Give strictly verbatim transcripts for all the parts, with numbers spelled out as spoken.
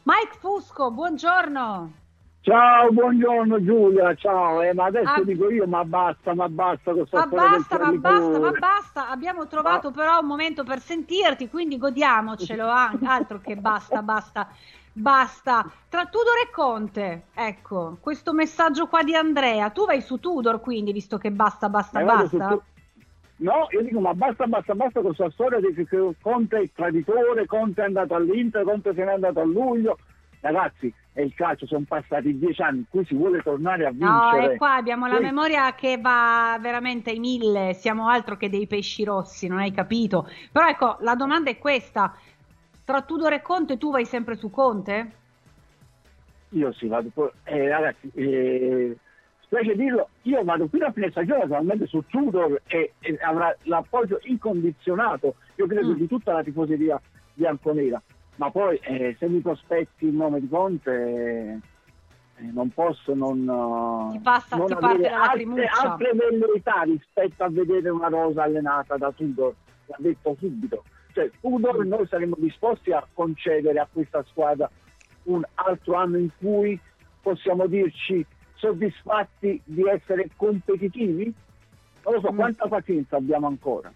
Mike Fusco, buongiorno. Ciao, buongiorno Giulia, ciao, eh, ma adesso Ah, dico io, ma basta, ma basta con ma sta storia del basta, ma basta, ma traditore. basta. Abbiamo trovato Ma però un momento per sentirti, quindi godiamocelo. an- Altro che basta, basta, basta. Tra Tudor e Conte, ecco, questo messaggio qua di Andrea. Tu vai su Tudor, quindi, visto che basta, basta, ma vado su basta. tu- No, io dico, ma basta, basta, basta con questa storia di che Conte è il traditore, Conte è andato all'Inter, Conte se n'è andato a luglio. Ragazzi, è il calcio, sono passati dieci anni, qui si vuole tornare a No, e vincere. qua abbiamo la Qui- memoria che va veramente ai mille, siamo altro che dei pesci rossi, non hai capito? Però ecco, la domanda è questa, tra Tudor e Conte tu vai sempre su Conte? Io sì, vado, poi- eh, ragazzi, eh, specie dirlo, io vado fino a fine stagione naturalmente su Tudor e, e avrà l'appoggio incondizionato, io credo, Mm. di tutta la tifoseria bianconera, ma poi eh, se mi prospetti il nome di Conte, eh, non posso non, Ti eh, passa, non ti parte avere la altre, lacrimuccia. altre velleità rispetto a vedere una rosa allenata da Tudor, l'ha detto subito. Cioè, Tudor Mm. noi saremmo disposti a concedere a questa squadra un altro anno in cui possiamo dirci soddisfatti di essere competitivi? Non lo so, Mm. quanta pazienza abbiamo ancora?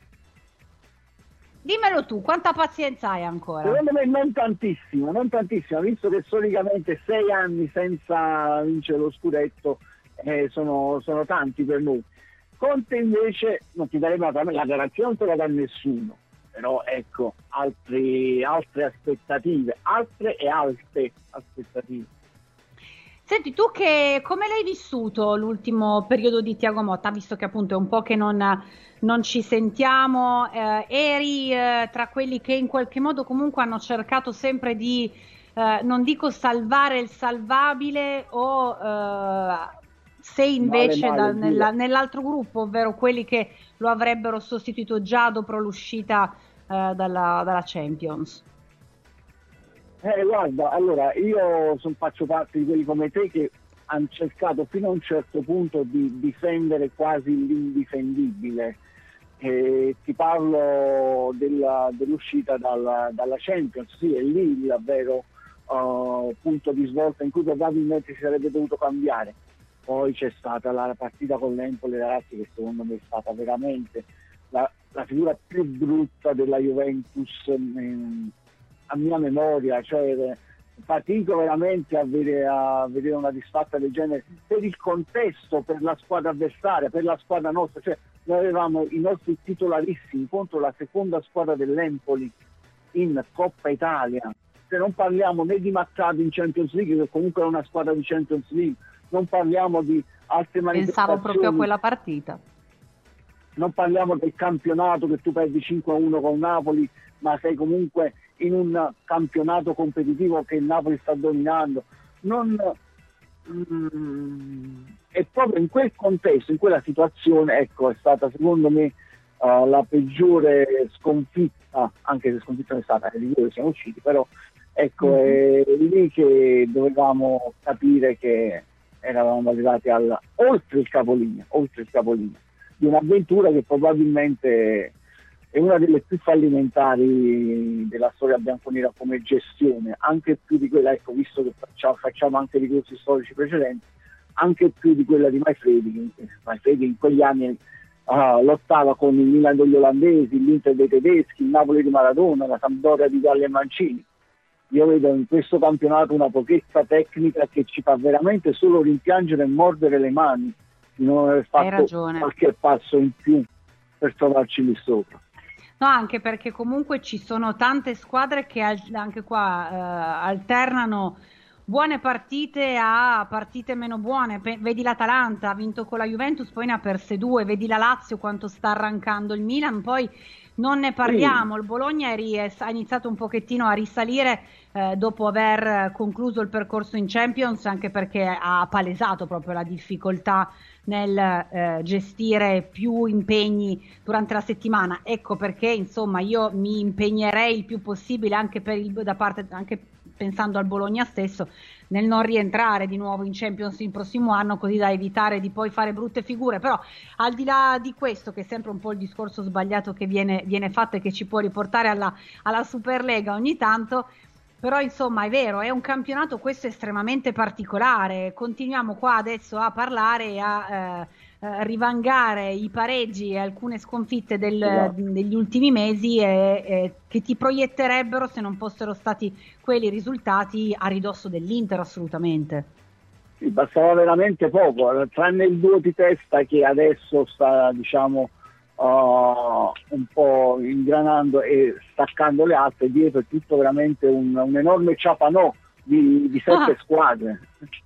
Dimmelo tu, quanta pazienza hai ancora? Secondo me non tantissimo, non tantissimo, visto che storicamente sei anni senza vincere lo scudetto eh, sono, sono tanti per noi. Conte invece non ti daremo la, la garanzia, non te la dà nessuno, però ecco, altri, altre aspettative, altre e alte aspettative. Senti, tu che come l'hai vissuto l'ultimo periodo di Thiago Motta, visto che appunto è un po' che non, non ci sentiamo, eh, eri eh, tra quelli che in qualche modo comunque hanno cercato sempre di, eh, non dico salvare il salvabile, o eh, sei Male, invece da- male, nella- Giulia. nell'altro gruppo, ovvero quelli che lo avrebbero sostituito già dopo l'uscita eh, dalla, dalla Champions. Eh, guarda, allora io son, faccio parte di quelli come te che hanno cercato fino a un certo punto di difendere quasi l'indifendibile. Eh, ti parlo della- dell'uscita dalla, dalla Champions, sì, è lì il vero uh, punto di svolta in cui probabilmente si sarebbe dovuto cambiare. Poi c'è stata la partita con l'Empoli, ragazzi, che secondo me è stata veramente la, la figura più brutta della Juventus ehm, a mia memoria, cioè fatico veramente a vedere, a vedere una disfatta del genere per il contesto, per la squadra avversaria, per la squadra nostra, cioè noi avevamo i nostri titolarissimi contro la seconda squadra dell'Empoli in Coppa Italia, se non parliamo né di Maccabi in Champions League, che comunque è una squadra di Champions League, non parliamo di altre Pensavo proprio a manifestazioni, quella partita. non parliamo del campionato che tu perdi cinque a uno con Napoli, ma sei comunque in un campionato competitivo che il Napoli sta dominando. Non, mm, e proprio in quel contesto, in quella situazione, ecco, è stata secondo me uh, la peggiore sconfitta, anche se sconfitta non è stata, è di dove siamo usciti, però ecco, Mhm. è lì che dovevamo capire che eravamo arrivati al, oltre il capolinea, oltre il capolinea di un'avventura che probabilmente è una delle più fallimentari della storia bianconera come gestione, anche più di quella, ecco, visto che facciamo, facciamo anche ricorsi storici precedenti, anche più di quella di Maifredi. Maifredi in quegli anni uh, lottava con il Milan degli olandesi, l'Inter dei tedeschi, il Napoli di Maradona, la Sampdoria di Galli e Mancini. Io vedo in questo campionato una pochezza tecnica che ci fa veramente solo rimpiangere e mordere le mani di non aver Hai fatto ragione. qualche passo in più per trovarci lì sopra. No, anche perché comunque ci sono tante squadre che al- anche qua eh, alternano buone partite a partite meno buone. Pe- vedi l'Atalanta, ha vinto con la Juventus, poi ne ha perse due. Vedi la Lazio quanto sta arrancando il Milan, poi non ne Sì, parliamo. Il Bologna è ri- è- ha iniziato un pochettino a risalire eh, dopo aver concluso il percorso in Champions, anche perché ha palesato proprio la difficoltà nel eh, gestire più impegni durante la settimana. Ecco perché insomma io mi impegnerei il più possibile anche per il, da parte, anche pensando al Bologna stesso, nel non rientrare di nuovo in Champions il prossimo anno, così da evitare di poi fare brutte figure. Però al di là di questo, che è sempre un po' il discorso sbagliato che viene, viene fatto e che ci può riportare alla, alla Superlega ogni tanto, Però insomma è vero, è un campionato questo estremamente particolare, continuiamo qua adesso a parlare e a eh, eh, rivangare i pareggi e alcune sconfitte del, Esatto. degli ultimi mesi e, e che ti proietterebbero, se non fossero stati quelli risultati, a ridosso dell'Inter assolutamente. Sì, bastava veramente poco, tranne il duo di testa che adesso sta, diciamo, uh, un po' ingranando e staccando le altre. Dietro è tutto veramente un, un enorme ciapanò di, di sette ah. squadre.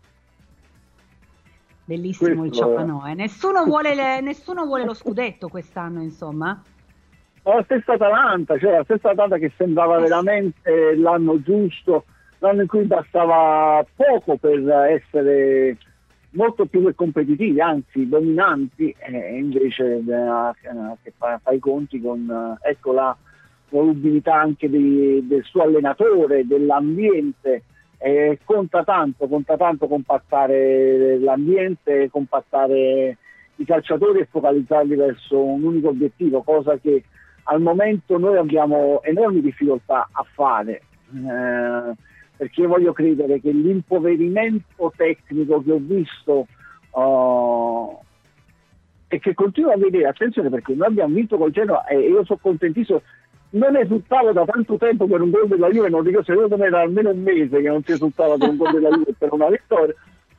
Bellissimo. Questo... il ciapanò, eh? nessuno, vuole le, nessuno vuole lo scudetto quest'anno, insomma. La stessa Atalanta, cioè la stessa Atalanta che sembrava veramente l'anno giusto, l'anno in cui bastava poco per essere molto più che competitivi, anzi dominanti, e invece eh, che fa, fa i conti con eh, ecco la volubilità anche di, del suo allenatore, dell'ambiente. Eh, conta tanto, conta tanto compattare l'ambiente, compattare i calciatori e focalizzarli verso un unico obiettivo, cosa che al momento noi abbiamo enormi difficoltà a fare, eh, perché io voglio credere che l'impoverimento tecnico che ho visto uh, e che continuo a vedere, attenzione perché noi abbiamo vinto col Genoa e io sono contentissimo, non esultavo da tanto tempo per un gol della Juve, non dico secondo me era almeno un mese che non si esultava per un gol della Juve per una vittoria,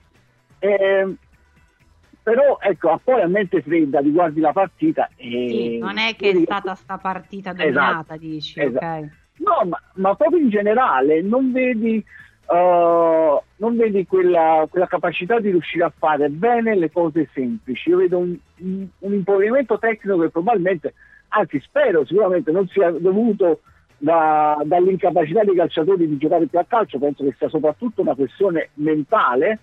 eh, però ecco, a poi a mente fredda riguardi la partita e... Sì, non è che è stata sta partita dominata, esatto, dici, esatto. Ok. No, ma, ma proprio in generale non vedi, uh, non vedi quella, quella capacità di riuscire a fare bene le cose semplici. Io vedo un, un, un impoverimento tecnico che probabilmente, anzi spero sicuramente non sia dovuto da, dall'incapacità dei calciatori di giocare più a calcio, penso che sia soprattutto una questione mentale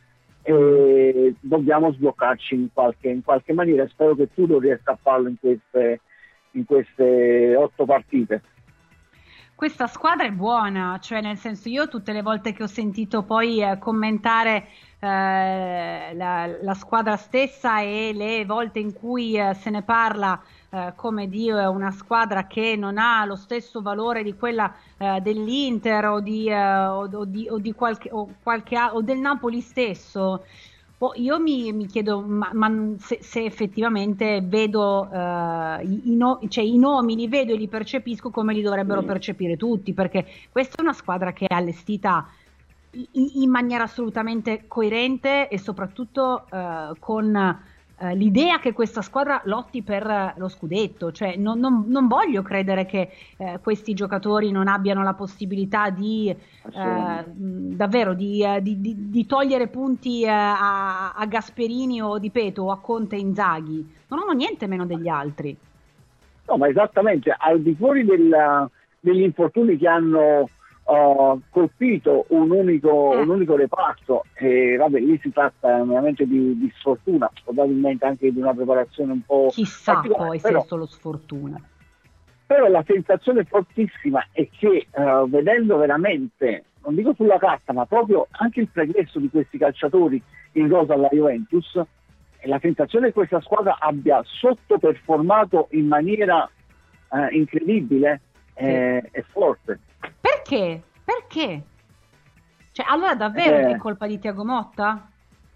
e dobbiamo sbloccarci in qualche, in qualche maniera. Spero che tu lo riesca a farlo in queste, in queste otto partite. Questa squadra è buona, cioè nel senso, io tutte le volte che ho sentito poi eh, commentare eh, la, la squadra stessa e le volte in cui eh, se ne parla eh, come di eh, una squadra che non ha lo stesso valore di quella eh, dell'Inter o di, eh, o, o di, o di qualche, o qualche o del Napoli stesso. Io mi, mi chiedo ma, ma se, se effettivamente vedo uh, i, i, no, cioè, i nomi li vedo e li percepisco come li dovrebbero percepire tutti, perché questa è una squadra che è allestita in, in maniera assolutamente coerente e soprattutto uh, con uh, l'idea che questa squadra lotti per lo scudetto. Cioè, non, non, non voglio credere che uh, questi giocatori non abbiano la possibilità di Uh, davvero di, uh, di, di, di togliere punti uh, a, a Gasperini o Di Peto o a Conte e Inzaghi. Non hanno niente meno degli altri. No, ma esattamente, al di fuori del, degli infortuni che hanno uh, colpito un unico, eh. un unico reparto, e vabbè, lì si tratta veramente di, di sfortuna, probabilmente anche di una preparazione un po' chissà poi se è solo sfortuna. Però la sensazione fortissima è che uh, vedendo veramente, non dico sulla carta, ma proprio anche il pregresso di questi calciatori in rosa alla Juventus, è la sensazione che questa squadra abbia sottoperformato in maniera uh, incredibile e sì. forte. Perché? Perché? Cioè, allora davvero eh. è colpa di Thiago Motta?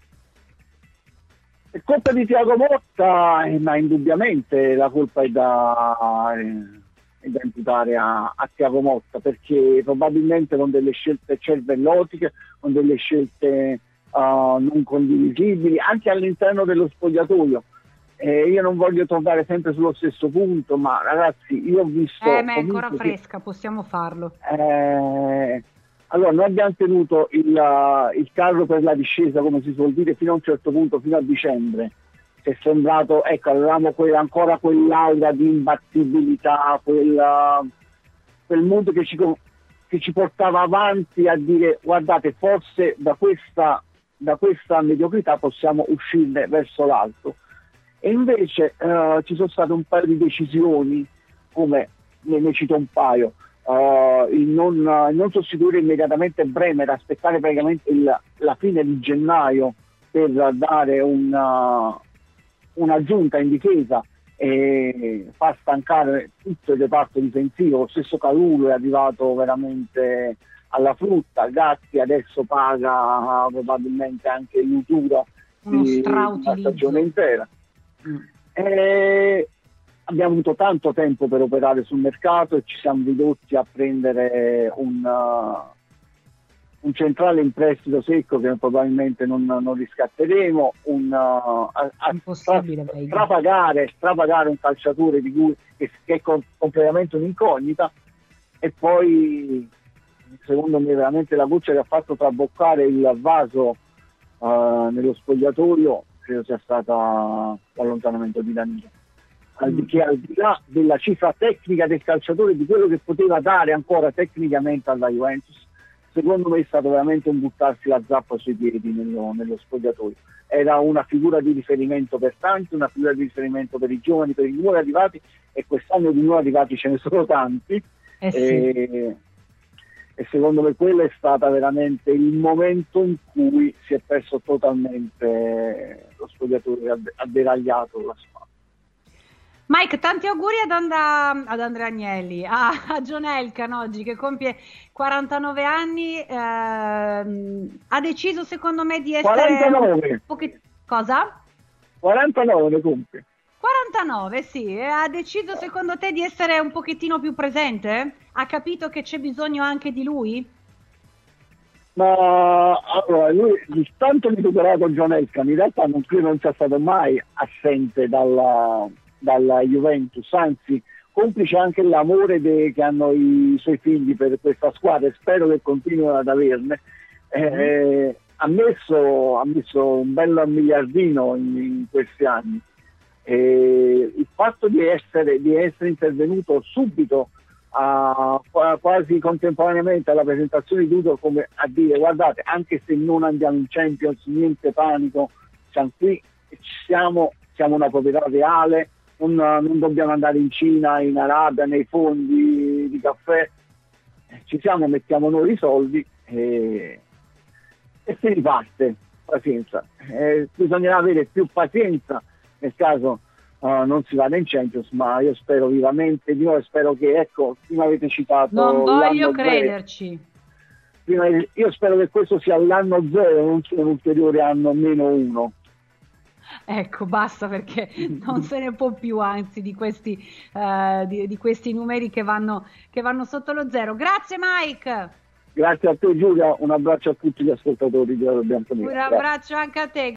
È colpa di Thiago Motta, eh, ma indubbiamente la colpa è da... Eh, da imputare a, a Thiago Motta, perché probabilmente con delle scelte cervellotiche, con delle scelte uh, non condivisibili anche all'interno dello spogliatoio. Eh, io non voglio tornare sempre sullo stesso punto, ma ragazzi, io ho visto... Eh, ma è ancora fresca, che, possiamo farlo. Eh, allora, noi abbiamo tenuto il, uh, il carro per la discesa, come si suol dire, fino a un certo punto, fino a dicembre. È sembrato, ecco, avevamo quella, ancora quell'aura di imbattibilità, quel, quel mondo che ci, che ci portava avanti a dire guardate, forse da questa, da questa mediocrità possiamo uscirne verso l'alto. E invece uh, ci sono state un paio di decisioni, come ne, ne cito un paio, uh, il, non, uh, il non sostituire immediatamente Bremer, aspettare praticamente il, la fine di gennaio per dare un... Uh, un'aggiunta in difesa e far stancare tutto il reparto difensivo. Lo stesso Kalulu è arrivato veramente alla frutta. Gatti adesso paga uh, probabilmente anche l'utura di una stagione intera. Mm. E abbiamo avuto tanto tempo per operare sul mercato e ci siamo ridotti a prendere un, uh, un centrale in prestito secco che probabilmente non, non riscatteremo, un, uh, a, a stra, strapagare, strapagare un calciatore di cui, che, che è com- completamente un'incognita, e poi secondo me veramente la goccia che ha fatto traboccare il vaso uh, nello spogliatoio credo sia stata l'allontanamento di Danilo. Al di, che al di là della cifra tecnica del calciatore, di quello che poteva dare ancora tecnicamente alla Juventus, secondo me è stato veramente un buttarsi la zappa sui piedi nello, nello spogliatoio. Era una figura di riferimento per tanti, una figura di riferimento per i giovani, per i nuovi arrivati, e quest'anno di nuovi arrivati ce ne sono tanti. Eh sì. e, e secondo me quello è stato veramente il momento in cui si è perso totalmente lo spogliatoio, ha, ha deragliato la squadra. Mike, tanti auguri ad, And- ad Andrea Agnelli, a, a John Elkann oggi che compie quarantanove anni, ehm, ha deciso secondo me di essere... quarantanove! Poche... Cosa? quarantanove ne compie. quarantanove, sì, e ha deciso secondo te di essere un pochettino più presente? Ha capito che c'è bisogno anche di lui? Ma allora, lui tanto vituperato John Elkann, in realtà non credo non sia stato mai assente dalla... dalla Juventus, anzi complice anche l'amore de- che hanno i suoi figli per questa squadra, e spero che continuino ad averne. Eh, mm. ha, messo, ha messo un bel miliardino in, in questi anni. Eh, il fatto di essere, di essere intervenuto subito, a, quasi contemporaneamente alla presentazione di Tudor, come a dire: guardate, anche se non andiamo in Champions, niente panico, siamo qui, siamo, siamo una proprietà reale. Non, non dobbiamo andare in Cina, in Arabia, nei fondi di caffè, ci siamo, mettiamo noi i soldi e, e si riparte. Pazienza, eh, bisognerà avere più pazienza nel caso uh, non si vada in Champions, ma io spero vivamente di noi, spero che, ecco, prima avete citato non voglio crederci prima, io spero che questo sia l'anno zero, non sia un ulteriore anno meno uno. Ecco, basta, perché non se ne può più, anzi, di questi, uh, di, di questi numeri che vanno, che vanno sotto lo zero. Grazie Mike! Grazie a te Giulia, un abbraccio a tutti gli ascoltatori di Radio Bianconera. Un abbraccio anche a te.